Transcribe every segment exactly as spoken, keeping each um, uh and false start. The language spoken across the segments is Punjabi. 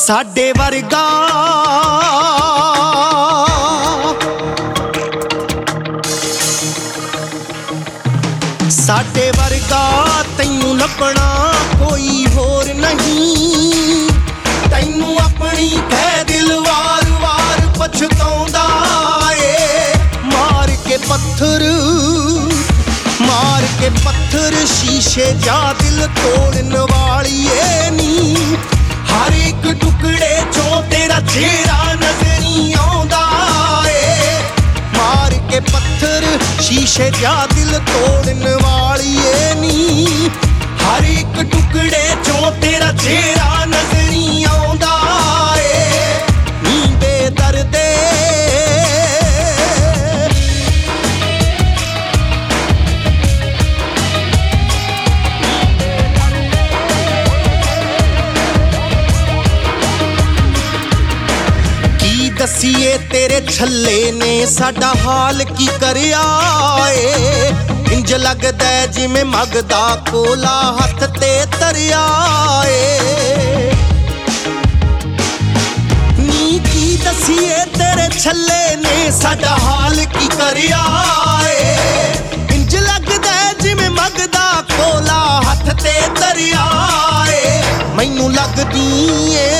ਸਾਡੇ ਵਰਗਾ ਸਾਡੇ ਵਰਗਾ ਤੈਨੂੰ ਲੱਭਣਾ ਕੋਈ ਹੋਰ ਨਹੀਂ। ਤੈਨੂੰ ਆਪਣੀ ਕਹਿ ਦਿਲ ਵਾਰ ਵਾਰ ਪਛਤਾਉਂਦਾ ਏ। ਮਾਰ ਕੇ ਪੱਥਰ ਮਾਰ ਕੇ ਪੱਥਰ ਸ਼ੀਸ਼ੇ ਜਾ ਦਿਲ ਤੋੜਨ ਵਾਲੀ ਏ ਨੀ। ਹਰ ਇੱਕ ਟੁਕੜੇ ਚੋਂ ਤੇਰਾ ਚਿਹਰਾ ਨਜ਼ਰ ਨਹੀਂ ਆਉਂਦਾ ਏ। ਮਾਰ ਕੇ ਪੱਥਰ ਸ਼ੀਸ਼ੇ ਜਾ ਦਿਲ ਤੋੜਨ ਵਾਲੀ ਏ ਨੀ। ਹਰ ਇੱਕ ਟੁਕੜੇ ਚੋਂ ਤੇਰਾ ਚਿਹਰਾ ਨਜ਼ਰ ਨਹੀਂ ਆਉਂਦਾ ਏ ਨੀ ਬੇਦਰਦੇ। ਦਸੀਏ ਤੇਰੇ ਛੱਲੇ ਨੇ ਸਾਡਾ ਹਾਲ ਕੀ ਕਰਿਆ ਏ। ਇੰਜ ਲੱਗਦਾ ਜਿਵੇਂ ਮਗਦਾ ਕੋਲਾ ਹੱਥ ਤੇ ਤਰਿਆ ਏ। ਨੀ ਕੀ ਦਸੀਏ ਤੇਰੇ ਛੱਲੇ ਨੇ ਸਾਡਾ ਹਾਲ ਕੀ ਕਰਿਆ ਏ। ਇੰਜ ਲੱਗਦਾ ਜਿਵੇਂ ਮਗਦਾ ਕੋਲਾ ਹੱਥ ਤੇ ਤਰਿਆ ਏ। ਮੈਨੂੰ ਲੱਗਦੀ ਏ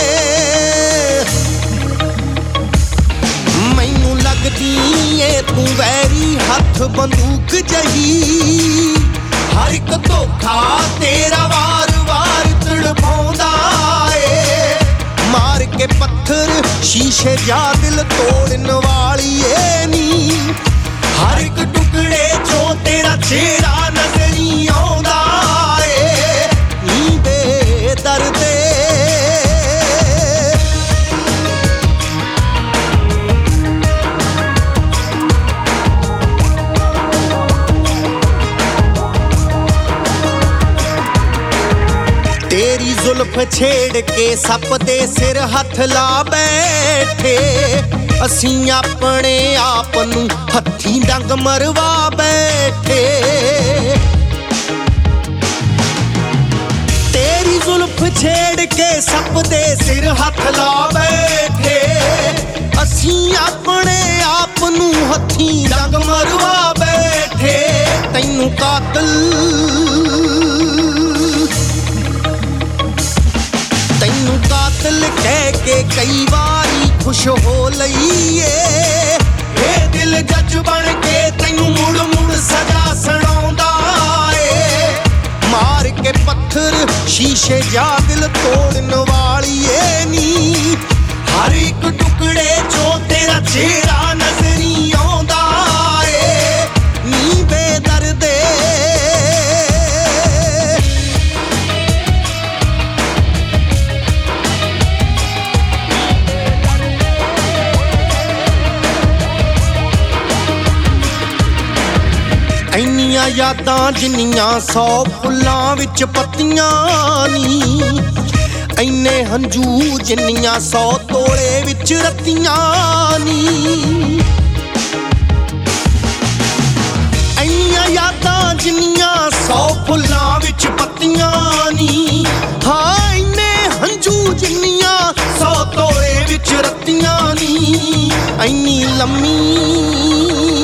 ਲੱਗਦੀ ਏ ਤੂੰ ਵੈਰੀ ਹੱਥ ਬੰਦੂਕ ਜਹੀ। ਹਰ ਇੱਕ ਧੋਖਾ ਤੇਰਾ ਵਾਰ ਵਾਰ ਤੜਪਾਉਂਦਾ ਏ। ਮਾਰ ਕੇ ਪੱਥਰ ਸ਼ੀਸ਼ੇ ਜਾ ਦਿਲ ਤੋੜਨ ਵਾਲੀ ਏ ਨੀ। ਹਰ ਇੱਕ ਟੁਕੜੇ ਚੋਂ ਤੇਰਾ ਚਿਹਰਾ ਨਜ਼ਰ ਨਹੀਂ ਆਉਂਦਾ ਏ ਨੀ ਬੇਦਰਦੇ। ਤੇਰੀ ਜ਼ੁਲਫ ਛੇੜ ਕੇ ਸੱਪ ਦੇ ਸਿਰ ਹੱਥ ਲਾ ਬੈਠੇ। ਅਸੀਂ ਆਪਣੇ ਆਪ ਨੂੰ ਹੱਥੀਂ ਡੰਗ ਮਰਵਾ ਬੈਠੇ। ਤੇਰੀ ਜ਼ੁਲਫ ਛੇੜ ਕੇ ਸੱਪ ਦੇ ਸਿਰ ਹੱਥ ਲਾ ਬੈਠੇ। ਅਸੀਂ ਆਪਣੇ ਆਪ ਨੂੰ ਹੱਥੀਂ ਡੰਗ ਮਰਵਾ ਬੈਠੇ। ਤੈਨੂੰ ਕਾਤਲ ਤੈਨੂੰ ਕਾਤਲ ਕਹਿ ਕੇ ਕਈ ਵਾਰੀ ਖੁਸ਼ ਹੋ ਲਈਏ। ਇਹ ਦਿਲ ਜੱਜ ਬਣ ਕੇ ਤੈਨੂੰ ਮੁੜ ਮੁੜ ਸਜ਼ਾ ਸੁਣਾਉਂਦਾ ਏ। ਮਾਰ ਕੇ ਪੱਥਰ ਸ਼ੀਸ਼ੇ ਜਾ ਦਿਲ ਤੋੜਨ ਵਾਲੀ ਏ ਨੀ। ਹਰ ਇੱਕ ਟੁਕੜੇ ਚੋਂ ਤੇਰਾ ਚਿਹਰਾ ਨਜ਼ਰ ਨਹੀਂ ਆਉਂਦਾ ਏ ਨੀ ਬੇਦਰਦੇ। ਇੰਨੀਆਂ ਯਾਦਾਂ ਜਿੰਨੀਆਂ ਸੌ ਫੁੱਲਾਂ ਵਿੱਚ ਪੱਤੀਆਂ ਨੀ। ਇੰਨੇ ਹੰਝੂ ਜਿੰਨੀਆਂ ਸੌ ਤੋਲੇ ਵਿੱਚ ਰੱਤੀਆਂ ਨੀ। ਇੰਨੀਆਂ ਯਾਦਾਂ ਜਿੰਨੀਆਂ ਸੌ ਫੁੱਲਾਂ ਵਿੱਚ ਪੱਤੀਆਂ ਨੀ। ਹਾਂ ਇੰਨੇ ਹੰਝੂ ਜਿੰਨੀਆਂ ਸੌ ਤੋਲੇ ਵਿੱਚ ਰੱਤੀਆਂ ਨੀ। ਇੰਨੀ ਲੰਮੀ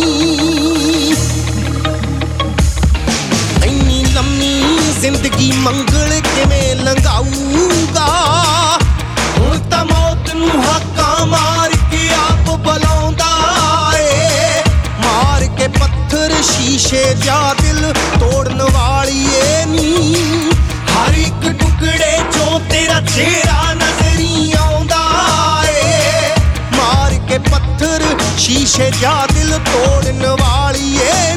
ਜ਼ਿੰਦਗੀ ਮੰਗਲ ਕਿਵੇਂ ਲੰਘਾਊਗਾ। ਹੁਣ ਤਾਂ ਮੌਤ ਨੂੰ ਹਾਕਾਂ ਮਾਰ ਕੇ ਆਪ ਬੁਲਾਉਂਦਾ ਏ। ਮਾਰ ਕੇ ਪੱਥਰ ਸ਼ੀਸ਼ੇ ਜਾ ਦਿਲ ਤੋੜਨ ਵਾਲੀ ਏ ਨੀ। ਹਰ ਇੱਕ ਟੁਕੜੇ ਚੋਂ ਤੇਰਾ ਚਿਹਰਾ ਨਜ਼ਰ ਨਹੀਂ ਆਉਂਦਾ ਏ। ਮਾਰ ਕੇ ਪੱਥਰ ਸ਼ੀਸ਼ੇ ਜਾ ਦਿਲ ਤੋੜਨ ਵਾਲੀ ਏ